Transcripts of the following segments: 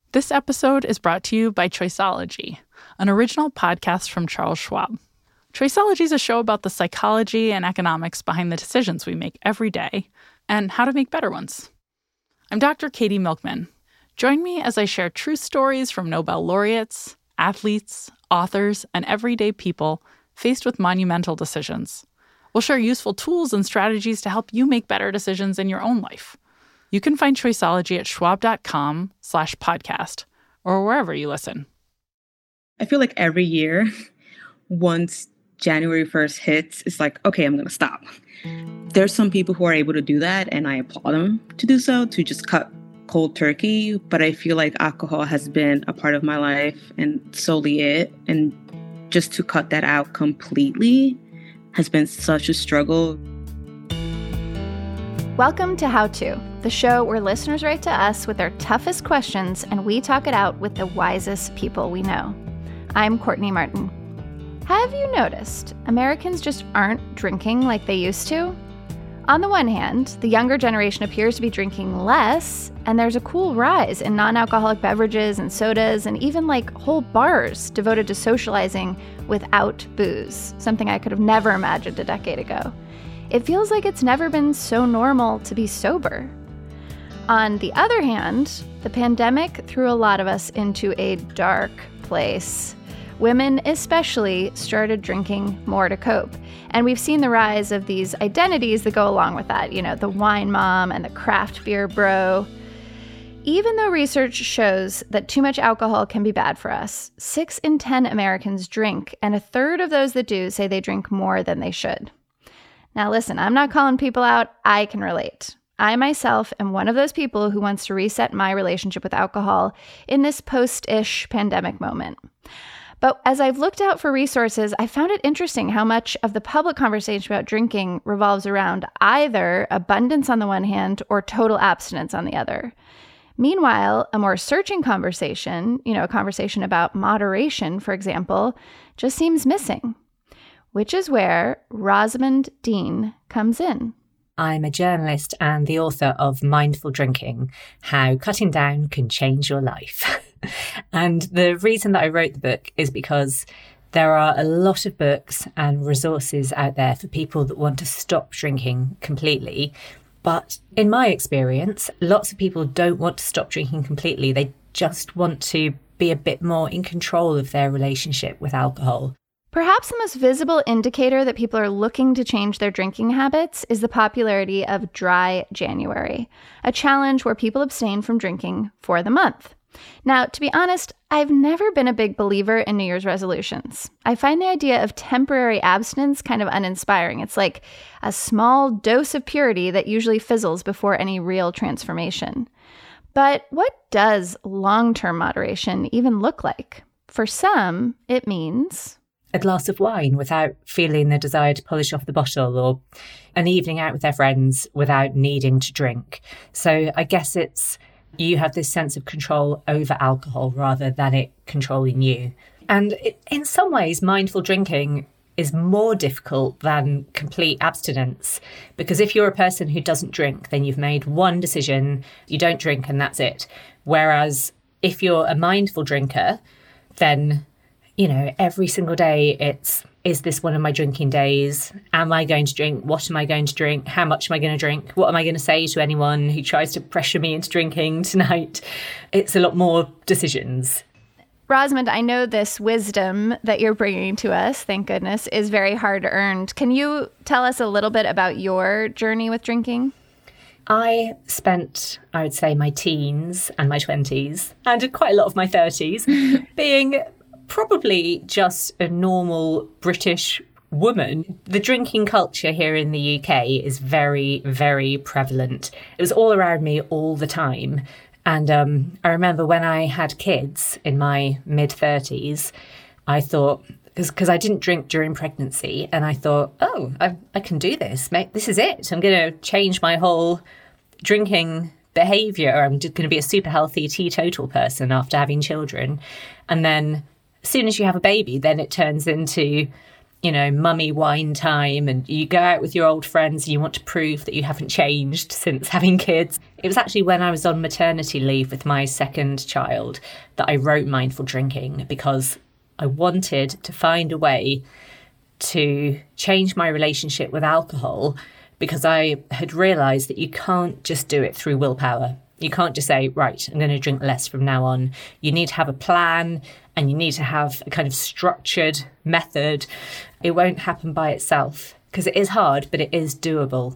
This episode is brought to you by Choiceology, an original podcast from Charles Schwab. Choiceology is a show about the psychology and economics behind the decisions we make every day and how to make better ones. I'm Dr. Katie Milkman. Join me as I share true stories from Nobel laureates, athletes, authors, and everyday people faced with monumental decisions. We'll share useful tools and strategies to help you make better decisions in your own life. You can find Choiceology at schwab.com/podcast or wherever you listen. I feel like every year, once January 1st hits, it's like, okay, I'm going to stop. There's some people who are able to do that, and I applaud them to do so, to just cut cold turkey. But I feel like alcohol has been a part of my life and solely it. And just to cut that out completely has been such a struggle. Welcome to How To, the show where listeners write to us with their toughest questions and we talk it out with the wisest people we know. I'm Courtney Martin. Have you noticed Americans just aren't drinking like they used to? On the one hand, the younger generation appears to be drinking less, and there's a cool rise in non-alcoholic beverages and sodas and even like whole bars devoted to socializing without booze, something I could have never imagined a decade ago. It feels like it's never been so normal to be sober. On the other hand, the pandemic threw a lot of us into a dark place. Women especially started drinking more to cope. And we've seen the rise of these identities that go along with that, the wine mom and the craft beer bro. Even though research shows that too much alcohol can be bad for us, 6 in 10 Americans drink, and a third of those that do say they drink more than they should. Now listen, I'm not calling people out. I can relate. I myself am one of those people who wants to reset my relationship with alcohol in this post-ish pandemic moment. But as I've looked out for resources, I found it interesting how much of the public conversation about drinking revolves around either abundance on the one hand or total abstinence on the other. Meanwhile, a more searching conversation, a conversation about moderation, for example, just seems missing. Which is where Rosamond Dean comes in. I'm a journalist and the author of Mindful Drinking, How Cutting Down Can Change Your Life. And the reason that I wrote the book is because there are a lot of books and resources out there for people that want to stop drinking completely. But in my experience, lots of people don't want to stop drinking completely. They just want to be a bit more in control of their relationship with alcohol. Perhaps the most visible indicator that people are looking to change their drinking habits is the popularity of Dry January, a challenge where people abstain from drinking for the month. Now, to be honest, I've never been a big believer in New Year's resolutions. I find the idea of temporary abstinence kind of uninspiring. It's like a small dose of purity that usually fizzles before any real transformation. But what does long-term moderation even look like? For some, it means a glass of wine without feeling the desire to polish off the bottle, or an evening out with their friends without needing to drink. So I guess you have this sense of control over alcohol rather than it controlling you. And in some ways, mindful drinking is more difficult than complete abstinence, because if you're a person who doesn't drink, then you've made one decision, you don't drink and that's it. Whereas if you're a mindful drinker, then every single day is this one of my drinking days? Am I going to drink? What am I going to drink? How much am I going to drink? What am I going to say to anyone who tries to pressure me into drinking tonight? It's a lot more decisions. Rosamond, I know this wisdom that you're bringing to us, thank goodness, is very hard earned. Can you tell us a little bit about your journey with drinking? I spent, I would say, my teens and my 20s and quite a lot of my 30s being probably just a normal British woman. The drinking culture here in the UK is very, very prevalent. It was all around me all the time. And I remember when I had kids in my mid-30s, I thought, because I didn't drink during pregnancy, and I thought, I can do this. This is it. I'm going to change my whole drinking behaviour. I'm just going to be a super healthy teetotal person after having children. And then as soon as you have a baby, then it turns into mummy wine time, and you go out with your old friends and you want to prove that you haven't changed since having kids. It was actually when I was on maternity leave with my second child that I wrote Mindful Drinking, because I wanted to find a way to change my relationship with alcohol, because I had realised that you can't just do it through willpower. You can't just say, right, I'm going to drink less from now on. You need to have a plan, and you need to have a kind of structured method. It won't happen by itself, because it is hard, but it is doable.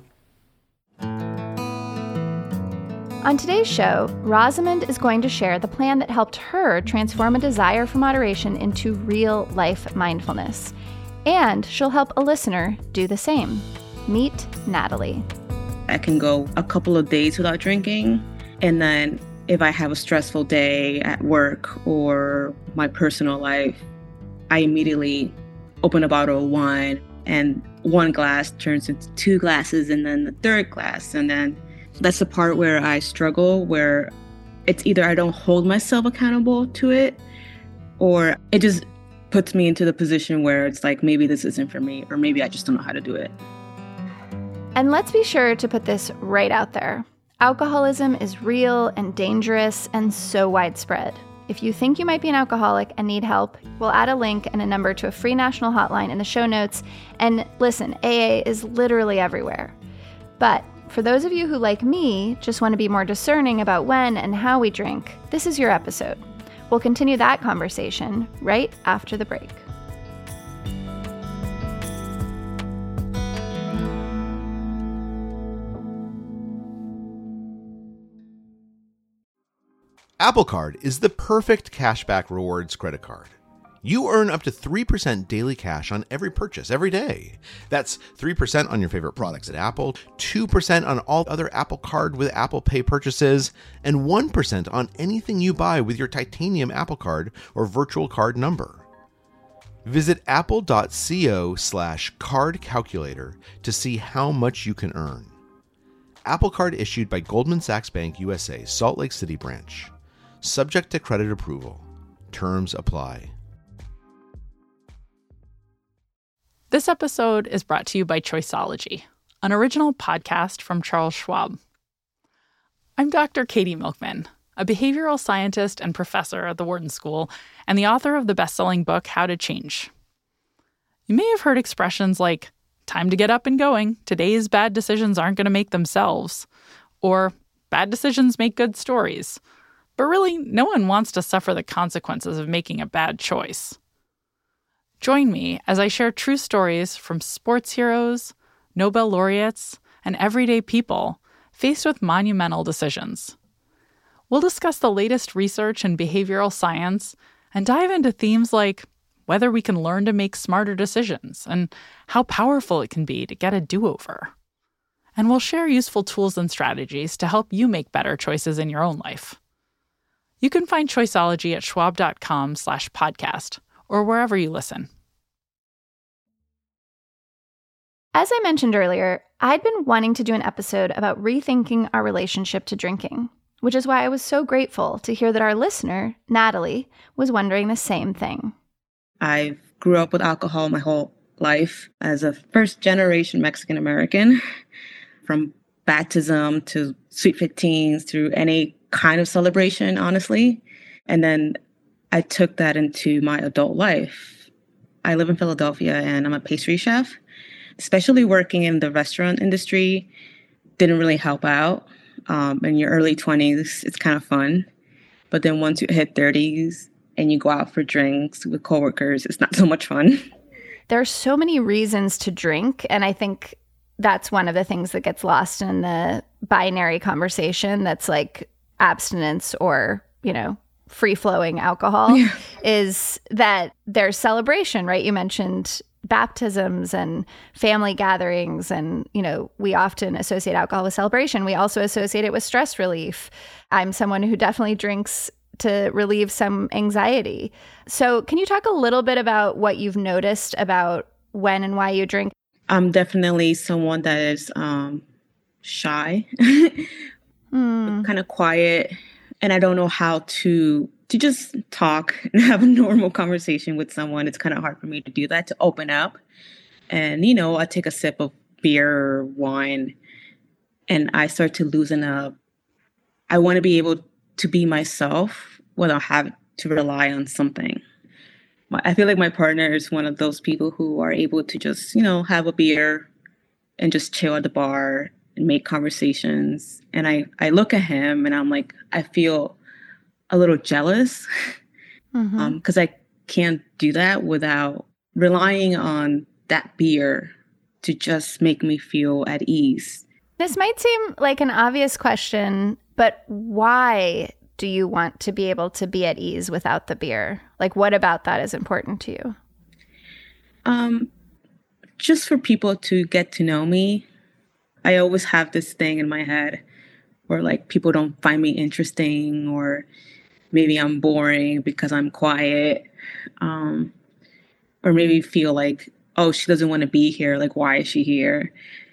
On today's show, Rosamond is going to share the plan that helped her transform a desire for moderation into real-life mindfulness. And she'll help a listener do the same. Meet Natalie. I can go a couple of days without drinking, and then if I have a stressful day at work or my personal life, I immediately open a bottle of wine, and one glass turns into 2 glasses, and then the 3rd glass. And then that's the part where I struggle, where it's either I don't hold myself accountable to it, or it just puts me into the position where it's like, maybe this isn't for me, or maybe I just don't know how to do it. And let's be sure to put this right out there. Alcoholism is real and dangerous and so widespread. If you think you might be an alcoholic and need help, we'll add a link and a number to a free national hotline in the show notes. And listen, AA is literally everywhere. But for those of you who, like me, just want to be more discerning about when and how we drink, this is your episode. We'll continue that conversation right after the break. Apple Card is the perfect cashback rewards credit card. You earn up to 3% daily cash on every purchase every day. That's 3% on your favorite products at Apple, 2% on all other Apple Card with Apple Pay purchases, and 1% on anything you buy with your titanium Apple Card or virtual card number. Visit apple.co/card calculator to see how much you can earn. Apple Card issued by Goldman Sachs Bank USA, Salt Lake City branch. Subject to credit approval. Terms apply. This episode is brought to you by Choiceology, an original podcast from Charles Schwab. I'm Dr. Katie Milkman, a behavioral scientist and professor at the Wharton School, and the author of the best-selling book, How to Change. You may have heard expressions like, time to get up and going, today's bad decisions aren't going to make themselves, or bad decisions make good stories. But really, no one wants to suffer the consequences of making a bad choice. Join me as I share true stories from sports heroes, Nobel laureates, and everyday people faced with monumental decisions. We'll discuss the latest research in behavioral science and dive into themes like whether we can learn to make smarter decisions and how powerful it can be to get a do-over. And we'll share useful tools and strategies to help you make better choices in your own life. You can find Choiceology at schwab.com/podcast or wherever you listen. As I mentioned earlier, I'd been wanting to do an episode about rethinking our relationship to drinking, which is why I was so grateful to hear that our listener, Natalie, was wondering the same thing. I grew up with alcohol my whole life as a first-generation Mexican-American, from baptism to Sweet 15s through any kind of celebration, honestly. And then I took that into my adult life. I live in Philadelphia and I'm a pastry chef. Especially working in the restaurant industry didn't really help out. In your early 20s, it's kind of fun. But then once you hit 30s and you go out for drinks with coworkers, it's not so much fun. There are so many reasons to drink, and I think that's one of the things that gets lost in the binary conversation that's like abstinence or, free-flowing alcohol, is that there's celebration, right? You mentioned baptisms and family gatherings, and, we often associate alcohol with celebration. We also associate it with stress relief. I'm someone who definitely drinks to relieve some anxiety. So can you talk a little bit about what you've noticed about when and why you drink? I'm definitely someone that is shy, kind of quiet. and I don't know how to just talk and have a normal conversation with someone. It's kind of hard for me to do that, to open up. And, I take a sip of beer or wine and I start to loosen up. I want to be able to be myself without having to rely on something. I feel like my partner is one of those people who are able to just, have a beer and just chill at the bar and make conversations. And I look at him and I'm like, I feel a little jealous because I can't do that without relying on that beer to just make me feel at ease. This might seem like an obvious question, but why do you want to be able to be at ease without the beer? Like, what about that is important to you? Just for people to get to know me. I always have this thing in my head where like people don't find me interesting, or maybe I'm boring because I'm quiet, or maybe feel like, oh, she doesn't want to be here. Like, why is she here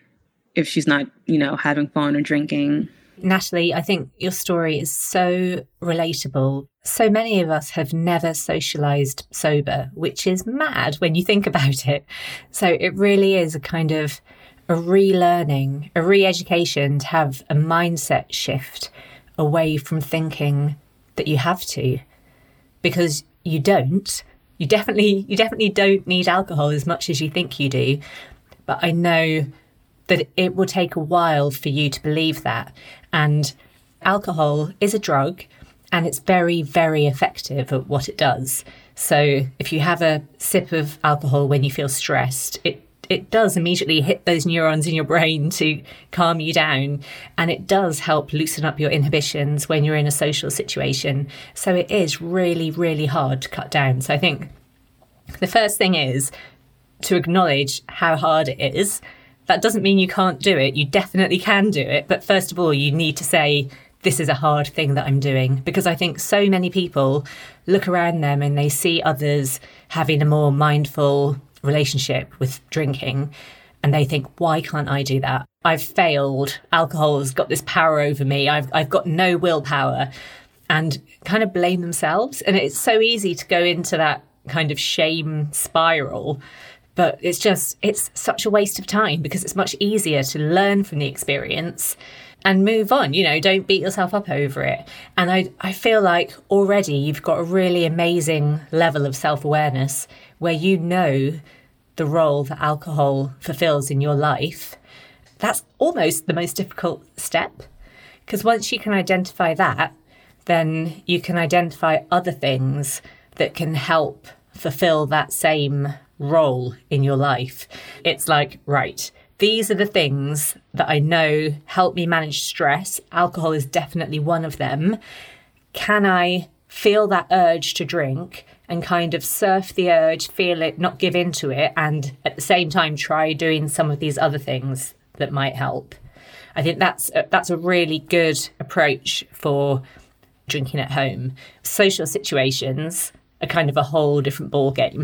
if she's not, having fun or drinking? Natalie, I think your story is so relatable. So many of us have never socialized sober, which is mad when you think about it. So it really is a kind of a relearning, a re-education to have a mindset shift away from thinking that you have to, because you don't. You definitely don't need alcohol as much as you think you do. But I know that it will take a while for you to believe that. And alcohol is a drug and it's very, very effective at what it does. So if you have a sip of alcohol when you feel stressed, it does immediately hit those neurons in your brain to calm you down. And it does help loosen up your inhibitions when you're in a social situation. So it is really, really hard to cut down. So I think the first thing is to acknowledge how hard it is. That doesn't mean you can't do it. You definitely can do it. But first of all, you need to say, this is a hard thing that I'm doing. Because I think so many people look around them and they see others having a more mindful relationship with drinking. And they think, why can't I do that? I've failed. Alcohol has got this power over me. I've got no willpower. And kind of blame themselves. And it's so easy to go into that kind of shame spiral. But it's such a waste of time, because it's much easier to learn from the experience and move on. Don't beat yourself up over it. And I feel like already you've got a really amazing level of self-awareness where you know the role that alcohol fulfills in your life. That's almost the most difficult step, because once you can identify that, then you can identify other things that can help fulfill that same role in your life. It's like, right, these are the things that I know help me manage stress. Alcohol is definitely one of them. Can I feel that urge to drink and kind of surf the urge, feel it, not give into it, and at the same time try doing some of these other things that might help? I think that's a really good approach for drinking at home. Social situations are kind of a whole different ball game.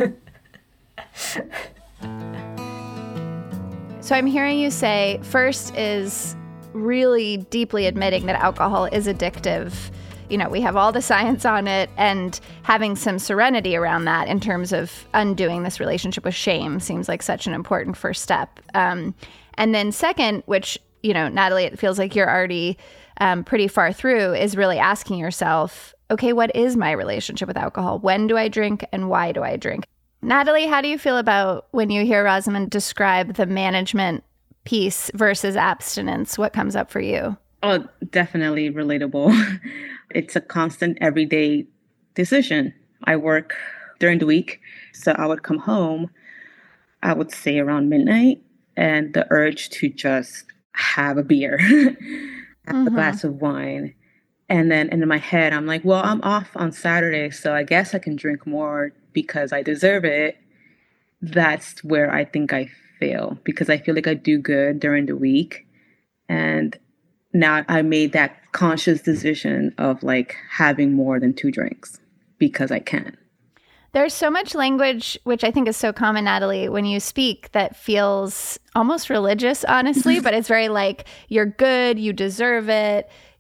So I'm hearing you say first is really deeply admitting that alcohol is addictive. We have all the science on it, and having some serenity around that in terms of undoing this relationship with shame seems like such an important first step. And then second, which, Natalie, it feels like you're already pretty far through, is really asking yourself, okay, what is my relationship with alcohol? When do I drink and why do I drink? Natalie, how do you feel about when you hear Rosamond describe the management piece versus abstinence? What comes up for you? Oh, definitely relatable. It's a constant everyday decision. I work during the week, so I would come home, I would say around midnight, and the urge to just have a beer, have a glass of wine. And then in my head, I'm like, well, I'm off on Saturday, so I guess I can drink more because I deserve it. That's where I think I fail, because I feel like I do good during the week. And now I made that conscious decision of like having more than 2 drinks because I can. There's so much language, which I think is so common, Natalie, when you speak, that feels almost religious, honestly, but it's very like, you're good, you deserve it,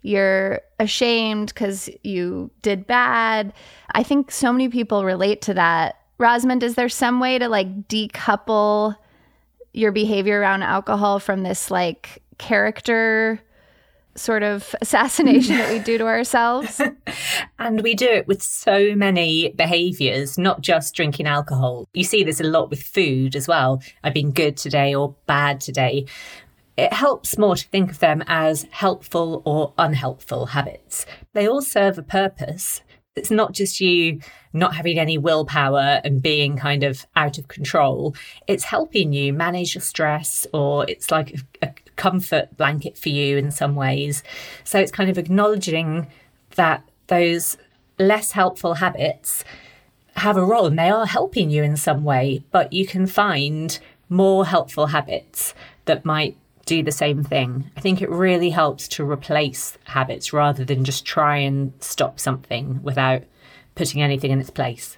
you're ashamed because you did bad. I think so many people relate to that. Rosamond, is there some way to like decouple your behavior around alcohol from this like character sort of assassination that we do to ourselves? And we do it with so many behaviours, not just drinking alcohol. You see this a lot with food as well. I've been good today or bad today. It helps more to think of them as helpful or unhelpful habits. They all serve a purpose. It's not just you not having any willpower and being kind of out of control. It's helping you manage your stress, or it's like a comfort blanket for you in some ways. So it's kind of acknowledging that those less helpful habits have a role and they are helping you in some way, but you can find more helpful habits that might do the same thing. I think it really helps to replace habits rather than just try and stop something without putting anything in its place.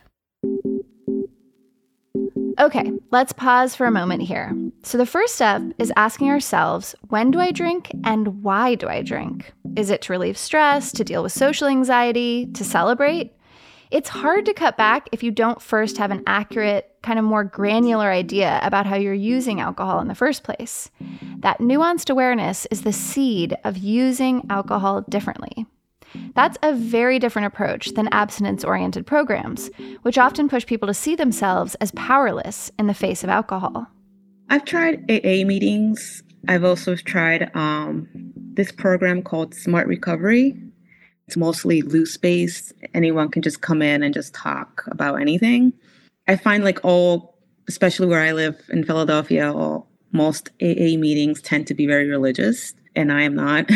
Okay, let's pause for a moment here. So the first step is asking ourselves, when do I drink and why do I drink? Is it to relieve stress, to deal with social anxiety, to celebrate? It's hard to cut back if you don't first have an accurate, kind of more granular idea about how you're using alcohol in the first place. That nuanced awareness is the seed of using alcohol differently. That's a very different approach than abstinence-oriented programs, which often push people to see themselves as powerless in the face of alcohol. I've tried AA meetings. I've also tried this program called Smart Recovery. It's mostly loose-based. Anyone can just come in and just talk about anything. I find like especially where I live in Philadelphia, most AA meetings tend to be very religious, and I am not.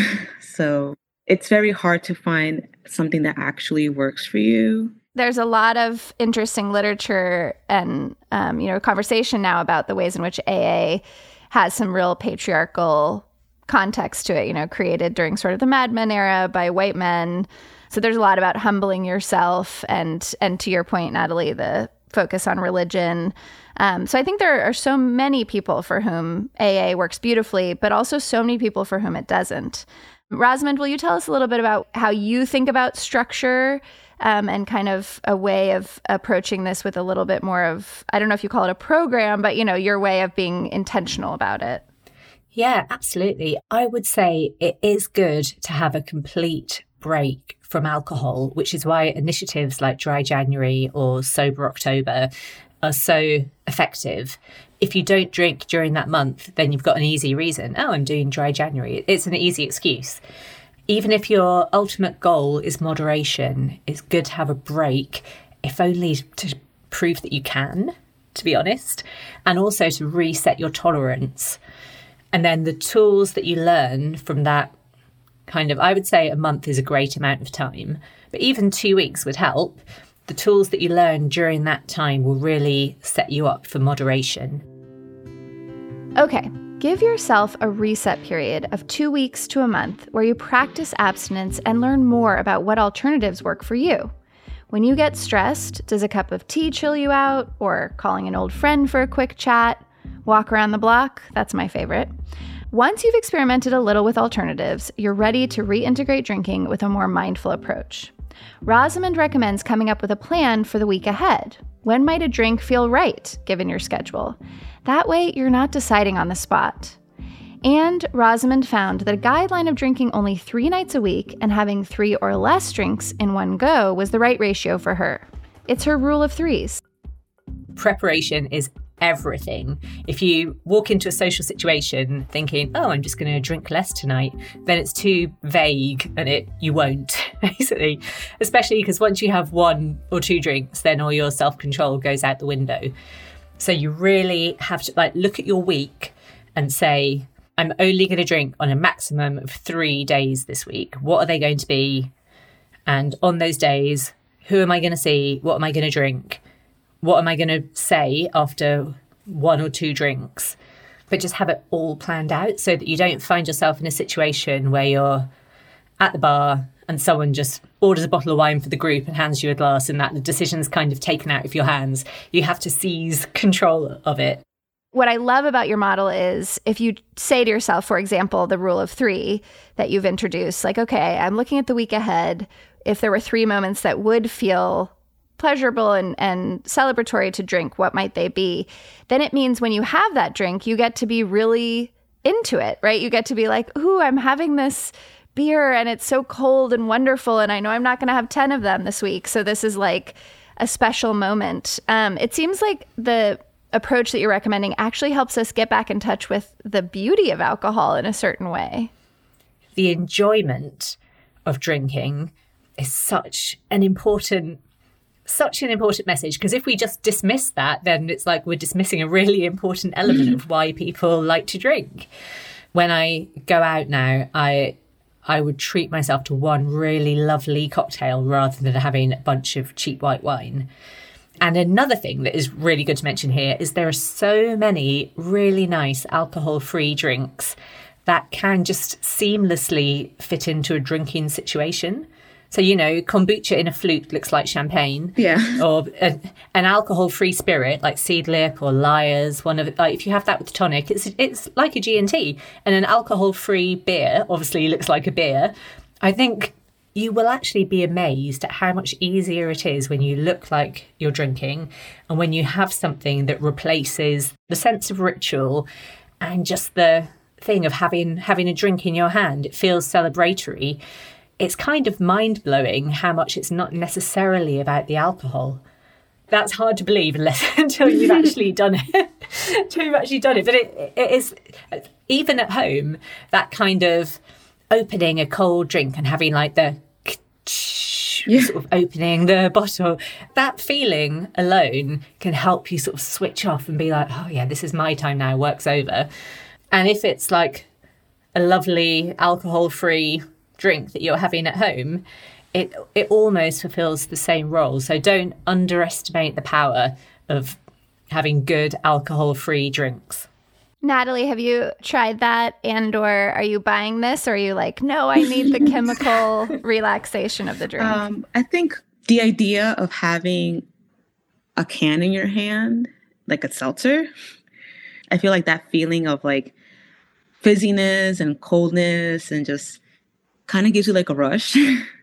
So it's very hard to find something that actually works for you. There's a lot of interesting literature and conversation now about the ways in which AA has some real patriarchal context to it, created during sort of the Mad Men era by white men. So there's a lot about humbling yourself and to your point, Natalie, the focus on religion. So I think there are so many people for whom AA works beautifully, but also so many people for whom it doesn't. Rosamond, will you tell us a little bit about how you think about structure and kind of a way of approaching this with a little bit more of, I don't know if you call it a program, but, your way of being intentional about it? Yeah, absolutely. I would say it is good to have a complete break from alcohol, which is why initiatives like Dry January or Sober October are so effective. If you don't drink during that month, then you've got an easy reason. Oh, I'm doing Dry January. It's an easy excuse. Even if your ultimate goal is moderation, it's good to have a break, if only to prove that you can, to be honest, and also to reset your tolerance. And then the tools that you learn from that kind of, I would say a month is a great amount of time, but even 2 weeks would help. The tools that you learn during that time will really set you up for moderation. Okay, give yourself a reset period of 2 weeks to a month where you practice abstinence and learn more about what alternatives work for you. When you get stressed, does a cup of tea chill you out, or calling an old friend for a quick chat? Walk around the block? That's my favorite. Once you've experimented a little with alternatives, you're ready to reintegrate drinking with a more mindful approach. Rosamond recommends coming up with a plan for the week ahead. When might a drink feel right, given your schedule? That way, you're not deciding on the spot. And Rosamond found that a guideline of drinking only 3 nights a week and having 3 or less drinks in one go was the right ratio for her. It's her rule of 3s. Preparation is everything. If you walk into a social situation thinking, oh, I'm just going to drink less tonight, then it's too vague and you won't, basically. Especially because once you have 1 or 2 drinks, then all your self-control goes out the window. So you really have to look at your week and say, I'm only going to drink on a maximum of 3 days this week. What are they going to be? And on those days, who am I going to see? What am I going to drink? What am I going to say after 1 or 2 drinks? But just have it all planned out so that you don't find yourself in a situation where you're at the bar and someone just orders a bottle of wine for the group and hands you a glass and that the decision's kind of taken out of your hands. You have to seize control of it. What I love about your model is if you say to yourself, for example, the rule of 3 that you've introduced, like, okay, I'm looking at the week ahead. If there were 3 moments that would feel pleasurable and celebratory to drink, what might they be? Then it means when you have that drink, you get to be really into it, right? You get to be like, ooh, I'm having this beer and it's so cold and wonderful. And I know I'm not going to have 10 of them this week. So this is like a special moment. It seems like the approach that you're recommending actually helps us get back in touch with the beauty of alcohol in a certain way. The enjoyment of drinking is such an important message, because if we just dismiss that, then it's like we're dismissing a really important element of why people like to drink. When I go out now, I would treat myself to one really lovely cocktail rather than having a bunch of cheap white wine. And another thing that is really good to mention here is there are so many really nice alcohol-free drinks that can just seamlessly fit into a drinking situation. So, you know, kombucha in a flute looks like champagne. Yeah. Or an alcohol-free spirit like Seedlip or Lyre's. If you have that with tonic, it's like a G&T. And an alcohol-free beer obviously looks like a beer. I think you will actually be amazed at how much easier it is when you look like you're drinking and when you have something that replaces the sense of ritual and just the thing of having a drink in your hand. It feels celebratory. It's kind of mind-blowing how much it's not necessarily about the alcohol. That's hard to believe until you've actually done it. But it is, even at home, that kind of opening a cold drink and having like the sort of opening the bottle, that feeling alone can help you sort of switch off and be like, oh yeah, this is my time now, work's over. And if it's like a lovely alcohol-free drink that you're having at home, it almost fulfills the same role. So don't underestimate the power of having good alcohol-free drinks. Natalie, have you tried that? And or are you buying this? Or are you like, no, I need the chemical relaxation of the drink? I think the idea of having a can in your hand, like a seltzer, I feel like that feeling of like fizziness and coldness and just kind of gives you like a rush.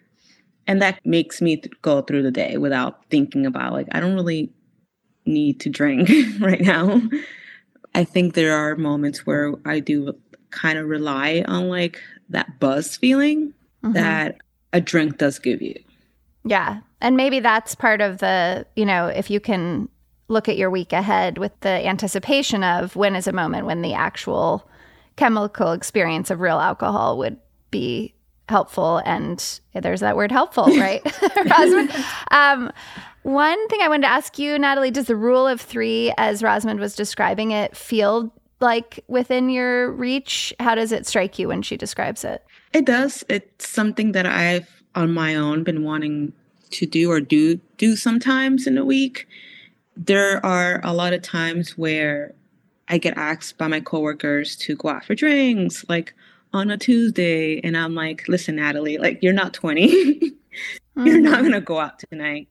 And that makes me go through the day without thinking about like, I don't really need to drink right now. I think there are moments where I do kind of rely on like that buzz feeling that a drink does give you. Yeah. And maybe that's part of the, you know, if you can look at your week ahead with the anticipation of when is a moment when the actual chemical experience of real alcohol would be helpful. And there's that word helpful, right? Rosamond? One thing I wanted to ask you, Natalie, does the rule of 3, as Rosamond was describing it, feel like within your reach? How does it strike you when she describes it? It does. It's something that I've on my own been wanting to do or do sometimes in a week. There are a lot of times where I get asked by my coworkers to go out for drinks, like on a Tuesday. And I'm like, listen, Natalie, like you're not 20. You're not going to go out tonight.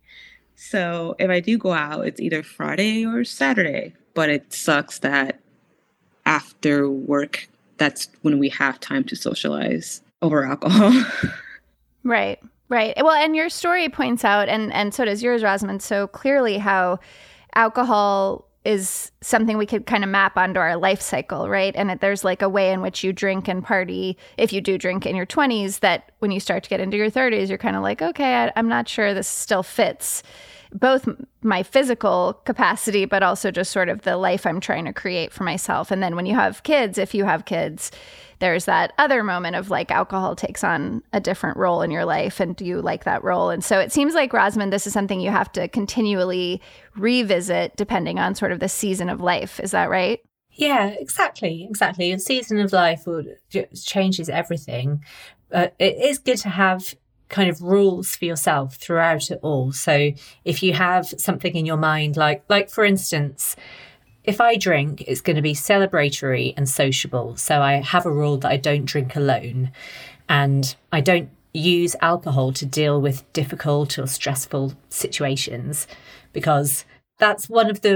So if I do go out, it's either Friday or Saturday. But it sucks that after work, that's when we have time to socialize over alcohol. Right. Well, and your story points out, and so does yours, Rosamond, so clearly how alcohol is something we could kind of map onto our life cycle, right? And there's like a way in which you drink and party, if you do drink in your 20s, that when you start to get into your 30s, you're kind of like, okay, I'm not sure this still fits both my physical capacity, but also just sort of the life I'm trying to create for myself. And then when you have kids, if you have kids, there's that other moment of like alcohol takes on a different role in your life. And do you like that role? And so it seems like, Rosamond, this is something you have to continually revisit depending on sort of the season of life. Is that right? Yeah, exactly. A season of life changes everything. It is good to have kind of rules for yourself throughout it all. So if you have something in your mind, like for instance, if I drink, it's going to be celebratory and sociable. So I have a rule that I don't drink alone, and I don't use alcohol to deal with difficult or stressful situations, because that's one of the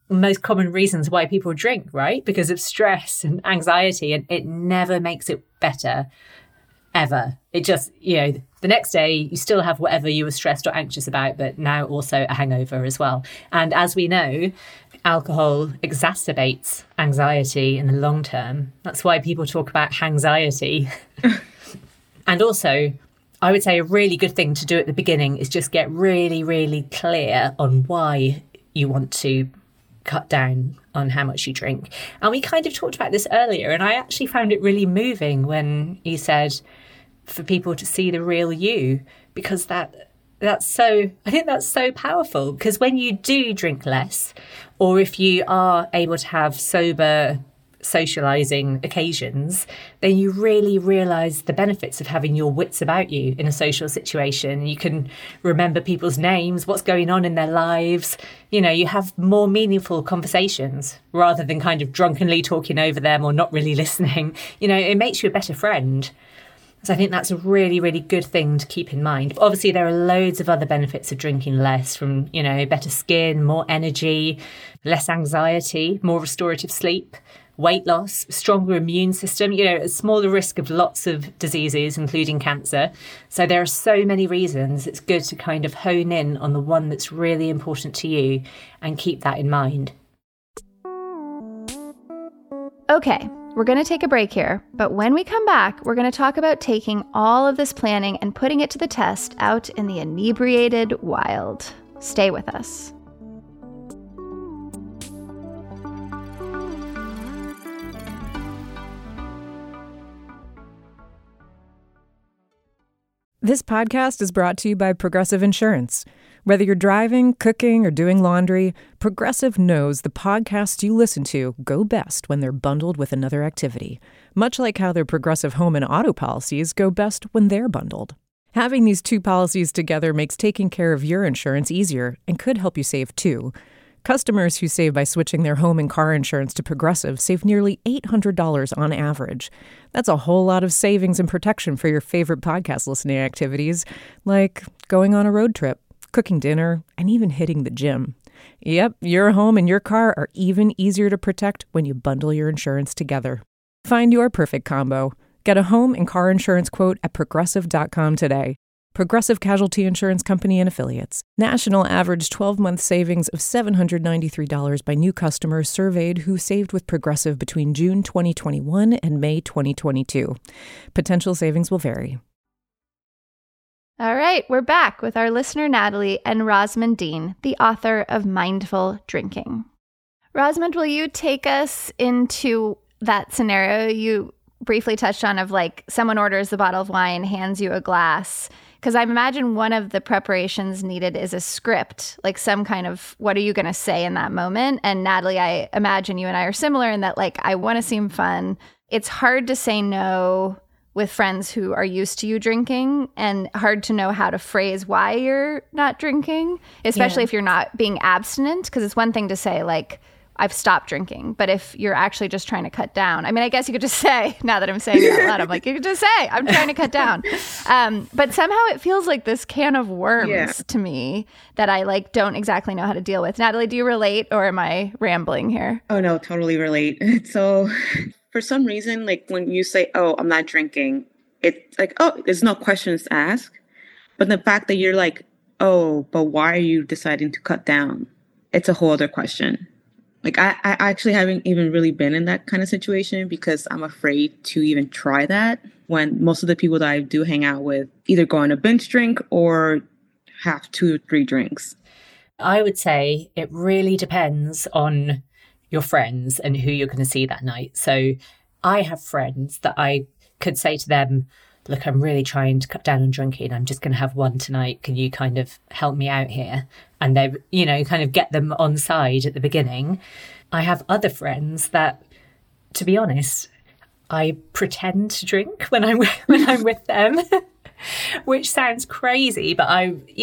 most common reasons why people drink, right? Because of stress and anxiety, and it never makes it better, ever. It just, the next day you still have whatever you were stressed or anxious about, but now also a hangover as well. And as we know, alcohol exacerbates anxiety in the long term. That's why people talk about hangxiety. And also, I would say a really good thing to do at the beginning is just get really, really clear on why you want to cut down on how much you drink. And we kind of talked about this earlier, and I actually found it really moving when you said for people to see the real you, because that's so powerful. Because when you do drink less, or if you are able to have sober socializing occasions, then you really realize the benefits of having your wits about you in a social situation. You can remember people's names, what's going on in their lives. You have more meaningful conversations rather than kind of drunkenly talking over them or not really listening. It makes you a better friend. So I think that's a really, really good thing to keep in mind. But obviously, there are loads of other benefits of drinking less, from, better skin, more energy, less anxiety, more restorative sleep, weight loss, stronger immune system, a smaller risk of lots of diseases, including cancer. So there are so many reasons it's good to kind of hone in on the one that's really important to you and keep that in mind. Okay, we're going to take a break here, but when we come back, we're going to talk about taking all of this planning and putting it to the test out in the inebriated wild. Stay with us. This podcast is brought to you by Progressive Insurance. Whether you're driving, cooking, or doing laundry, Progressive knows the podcasts you listen to go best when they're bundled with another activity, much like how their Progressive home and auto policies go best when they're bundled. Having these two policies together makes taking care of your insurance easier and could help you save too. Customers who save by switching their home and car insurance to Progressive save nearly $800 on average. That's a whole lot of savings and protection for your favorite podcast listening activities, like going on a road trip, cooking dinner, and even hitting the gym. Yep, your home and your car are even easier to protect when you bundle your insurance together. Find your perfect combo. Get a home and car insurance quote at Progressive.com today. Progressive Casualty Insurance Company and Affiliates. National average 12-month savings of $793 by new customers surveyed who saved with Progressive between June 2021 and May 2022. Potential savings will vary. All right, we're back with our listener Natalie and Rosamond Dean, the author of Mindful Drinking. Rosamond, will you take us into that scenario you briefly touched on of like someone orders the bottle of wine, hands you a glass? Because I imagine one of the preparations needed is a script, like some kind of what are you going to say in that moment? And Natalie, I imagine you and I are similar in that like I want to seem fun. It's hard to say no with friends who are used to you drinking and hard to know how to phrase why you're not drinking, especially if you're not being abstinent. Because it's one thing to say like, I've stopped drinking. But if you're actually just trying to cut down, I mean, I guess you could just say, now that I'm saying it out loud, I'm like, you could just say, I'm trying to cut down. But somehow it feels like this can of worms to me that I like don't exactly know how to deal with. Natalie, do you relate or am I rambling here? Oh, no, totally relate. So for some reason, like when you say, oh, I'm not drinking, it's like, oh, there's no questions to ask. But the fact that you're like, oh, but why are you deciding to cut down? It's a whole other question. Like, I actually haven't even really been in that kind of situation because I'm afraid to even try that when most of the people that I do hang out with either go on a binge drink or have 2 or 3 drinks. I would say it really depends on your friends and who you're going to see that night. So I have friends that I could say to them, look, I'm really trying to cut down on drinking. I'm just going to have one tonight. Can you kind of help me out here? And they, you know, kind of get them on side at the beginning. I have other friends that, to be honest, I pretend to drink when I'm with them, which sounds crazy. But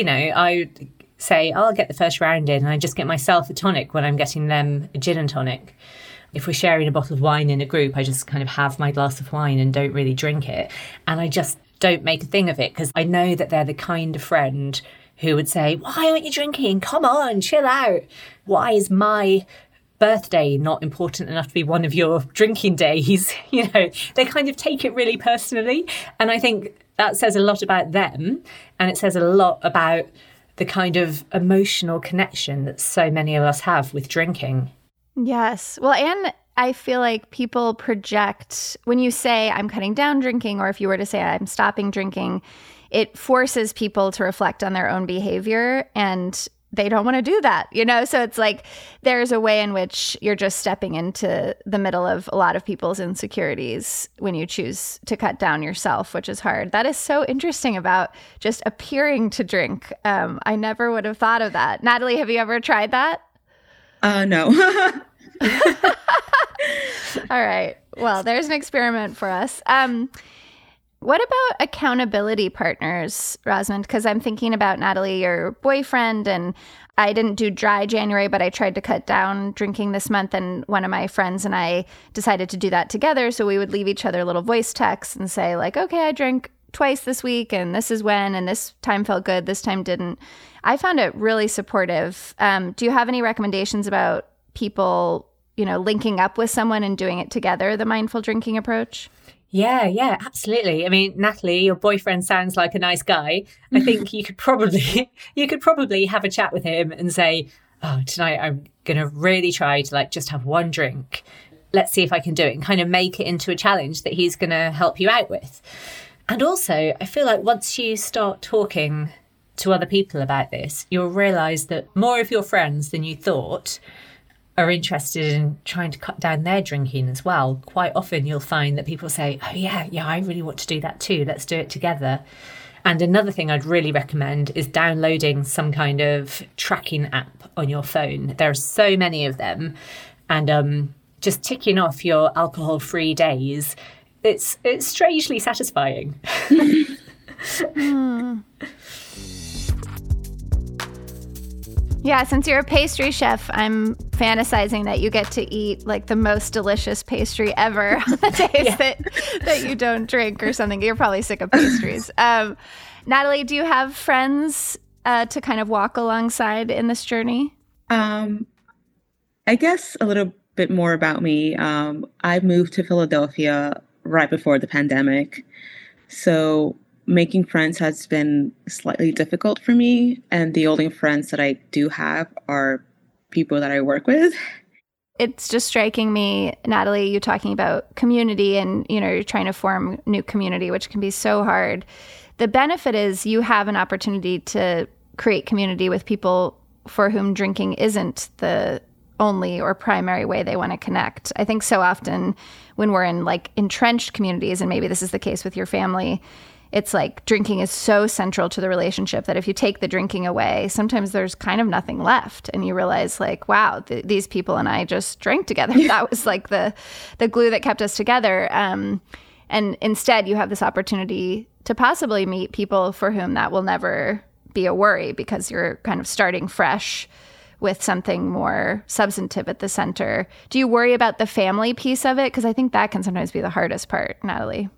I say, I'll get the first round in and I just get myself a tonic when I'm getting them a gin and tonic. If we're sharing a bottle of wine in a group, I just kind of have my glass of wine and don't really drink it. And I just don't make a thing of it because I know that they're the kind of friend who would say, why aren't you drinking? Come on, chill out. Why is my birthday not important enough to be one of your drinking days? They kind of take it really personally. And I think that says a lot about them. And it says a lot about the kind of emotional connection that so many of us have with drinking. Yes. Well, and I feel like people project, when you say I'm cutting down drinking, or if you were to say I'm stopping drinking, it forces people to reflect on their own behavior, and they don't want to do that, So it's like there's a way in which you're just stepping into the middle of a lot of people's insecurities when you choose to cut down yourself, which is hard. That is so interesting about just appearing to drink. I never would have thought of that. Natalie, have you ever tried that? No. All right. Well, there's an experiment for us. What about accountability partners, Rosamond? Because I'm thinking about, Natalie, your boyfriend, and I didn't do dry January, but I tried to cut down drinking this month, and one of my friends and I decided to do that together. So we would leave each other little voice texts and say, like, okay, I drank twice this week, and this is when, and this time felt good, this time didn't. I found it really supportive. Do you have any recommendations about people, linking up with someone and doing it together, the mindful drinking approach? Yeah, absolutely. I mean, Natalie, your boyfriend sounds like a nice guy. I think you could probably have a chat with him and say, oh, tonight I'm going to really try to just have one drink. Let's see if I can do it, and kind of make it into a challenge that he's going to help you out with. And also, I feel like once you start talking to other people about this, you'll realise that more of your friends than you thought are interested in trying to cut down their drinking as well. Quite often you'll find that people say, oh yeah, I really want to do that too. Let's do it together. And another thing I'd really recommend is downloading some kind of tracking app on your phone. There are so many of them. And just ticking off your alcohol-free days, it's strangely satisfying. Yeah, since you're a pastry chef, I'm fantasizing that you get to eat the most delicious pastry ever on the days that you don't drink or something. You're probably sick of pastries. Natalie, do you have friends to kind of walk alongside in this journey? I guess a little bit more about me. I moved to Philadelphia right before the pandemic. So making friends has been slightly difficult for me. And the only friends that I do have are people that I work with. It's just striking me, Natalie, you talking about community and, you're trying to form new community, which can be so hard. The benefit is you have an opportunity to create community with people for whom drinking isn't the only or primary way they want to connect. I think so often when we're in entrenched communities, and maybe this is the case with your family, it's drinking is so central to the relationship that if you take the drinking away, sometimes there's kind of nothing left. And you realize wow, these people and I just drank together. That was the glue that kept us together. And instead you have this opportunity to possibly meet people for whom that will never be a worry, because you're kind of starting fresh with something more substantive at the center. Do you worry about the family piece of it? Because I think that can sometimes be the hardest part, Natalie.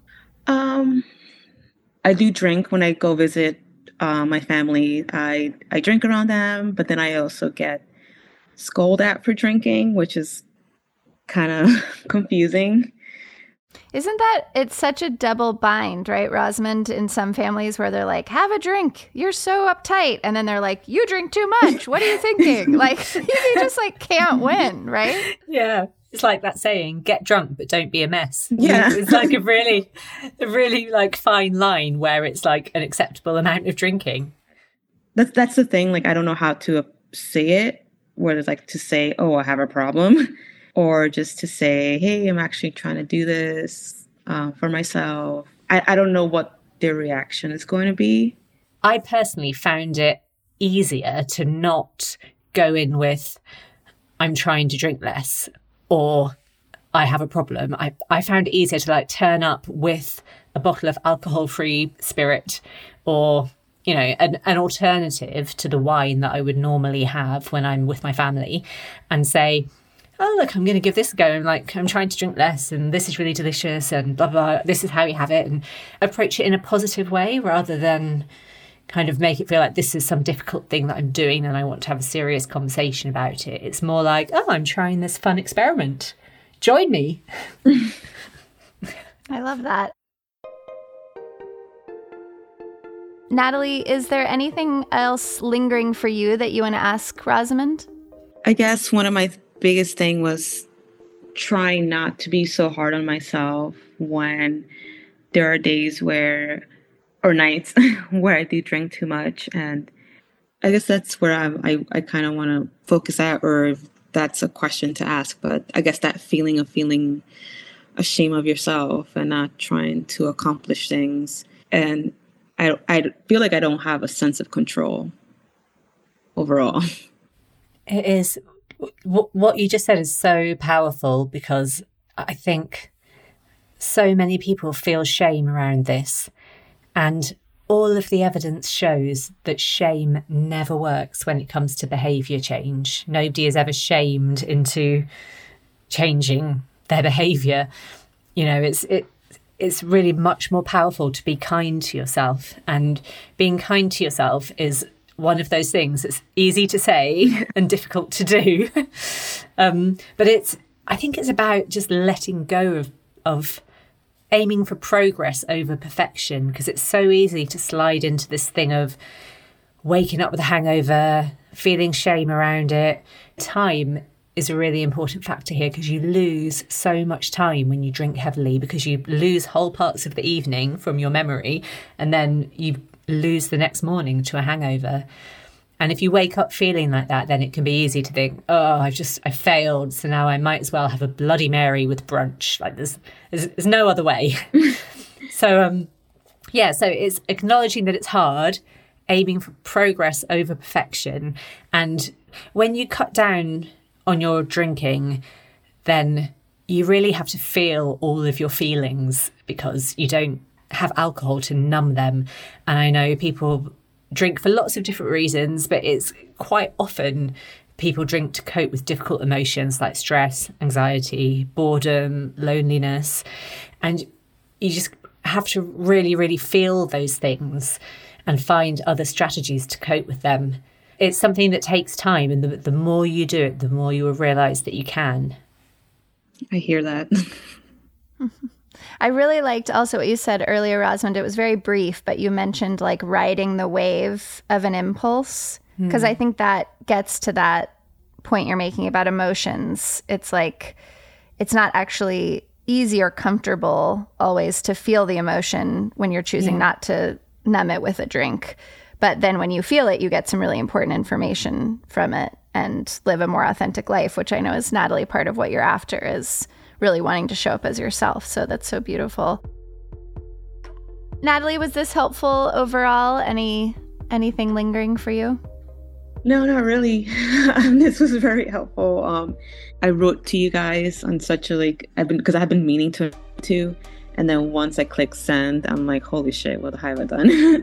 I do drink when I go visit my family. I drink around them, but then I also get scolded at for drinking, which is kind of confusing. Isn't that, it's such a double bind, right, Rosamond, in some families where they're like, have a drink, you're so uptight. And then they're like, you drink too much. What are you thinking? You just can't win, right? Yeah. It's like that saying, get drunk, but don't be a mess. Yeah. It's a really fine line where it's an acceptable amount of drinking. That's the thing. I don't know how to say it, whether it's to say, oh, I have a problem, or just to say, hey, I'm actually trying to do this for myself. I don't know what their reaction is going to be. I personally found it easier to not go in with, I'm trying to drink less, or I have a problem. I found it easier to turn up with a bottle of alcohol-free spirit, or, an alternative to the wine that I would normally have when I'm with my family, and say, oh, look, I'm going to give this a go. I'm trying to drink less, and this is really delicious, and blah, blah, this is how you have it, and approach it in a positive way rather than kind of make it feel like this is some difficult thing that I'm doing and I want to have a serious conversation about it. It's more like, oh, I'm trying this fun experiment. Join me. I love that. Natalie, is there anything else lingering for you that you want to ask Rosamond? I guess one of my biggest thing was trying not to be so hard on myself when there are days or nights where I do drink too much. And I guess that's where I kind of want to focus at, or if that's a question to ask. But I guess that feeling of feeling ashamed of yourself and not trying to accomplish things. And I feel like I don't have a sense of control overall. It is. What you just said is so powerful, because I think so many people feel shame around this. And all of the evidence shows that shame never works when it comes to behaviour change. Nobody is ever shamed into changing their behaviour. You know, it's really much more powerful to be kind to yourself. And being kind to yourself is one of those things that's easy to say and difficult to do. But I think it's about just letting go of aiming for progress over perfection, because it's so easy to slide into this thing of waking up with a hangover, feeling shame around it. Time is a really important factor here, because you lose so much time when you drink heavily, because you lose whole parts of the evening from your memory, and then you lose the next morning to a hangover. And if you wake up feeling like that, then it can be easy to think, oh, I failed, so now I might as well have a Bloody Mary with brunch. Like there's no other way. So it's acknowledging that it's hard, aiming for progress over perfection. And when you cut down on your drinking, then you really have to feel all of your feelings, because you don't have alcohol to numb them. And I know people drink for lots of different reasons, but it's quite often people drink to cope with difficult emotions like stress, anxiety, boredom, loneliness. And you just have to really, really feel those things and find other strategies to cope with them. It's something that takes time, and the more you do it, the more you will realise that you can. I hear that. I really liked also what you said earlier, Rosamond. It was very brief, but you mentioned like riding the wave of an impulse, because I think that gets to that point you're making about emotions. It's like it's not actually easy or comfortable always to feel the emotion when you're choosing not to numb it with a drink. But then when you feel it, you get some really important information from it and live a more authentic life, which I know is, Natalie, part of what you're after, is really wanting to show up as yourself. So that's so beautiful. Natalie, was this helpful overall? Anything lingering for you? No, not really. This was very helpful. I wrote to you guys on such a because I've been meaning to, and then once I click send, I'm like, holy shit, what have I done?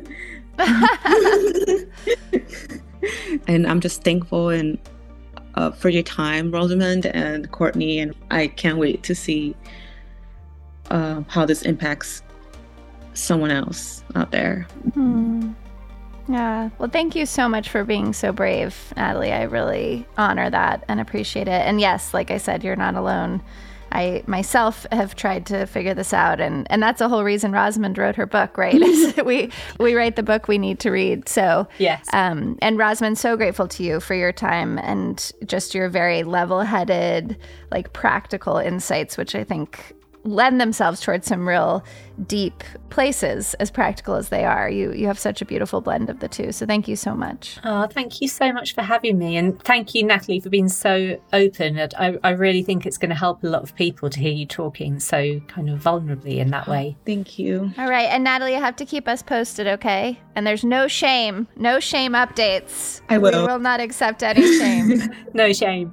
And I'm just thankful and for your time, Rosamond and Courtney, and I can't wait to see how this impacts someone else out there. Yeah. Well, thank you so much for being so brave, Natalie. I really honor that and appreciate it. And yes, like I said, you're not alone. I myself have tried to figure this out, and that's the whole reason Rosamond wrote her book, right? Is that we write the book we need to read. So yes. And Rosamond, so grateful to you for your time and just your very level-headed, like practical insights, which I think lend themselves towards some real deep places, as practical as they are. You have such a beautiful blend of the two. So thank you so much. Oh, thank you so much for having me. And thank you, Natalie, for being so open. I really think it's going to help a lot of people to hear you talking so kind of vulnerably in that way. Thank you. All right. And Natalie, you have to keep us posted, okay? And there's no shame updates. I will. We will not accept any shame. No shame.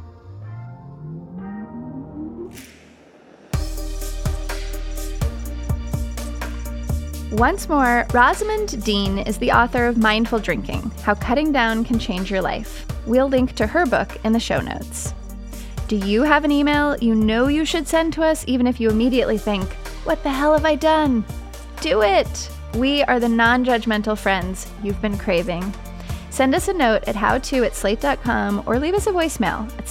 Once more, Rosamond Dean is the author of Mindful Drinking: How Cutting Down Can Change Your Life. We'll link to her book in the show notes. Do you have an email you know you should send to us, even if you immediately think, what the hell have I done? Do it! We are the non-judgmental friends you've been craving. Send us a note at howto@slate.com or leave us a voicemail at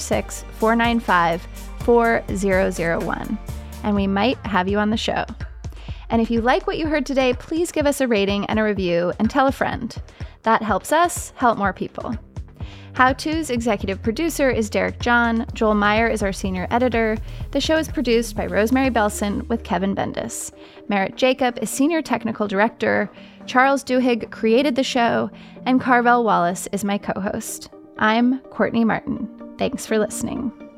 646-495-4001, and we might have you on the show. And if you like what you heard today, please give us a rating and a review and tell a friend. That helps us help more people. How To's executive producer is Derek John. Joel Meyer is our senior editor. The show is produced by Rosemary Belson with Kevin Bendis. Merritt Jacob is senior technical director. Charles Duhigg created the show. And Carvel Wallace is my co-host. I'm Courtney Martin. Thanks for listening.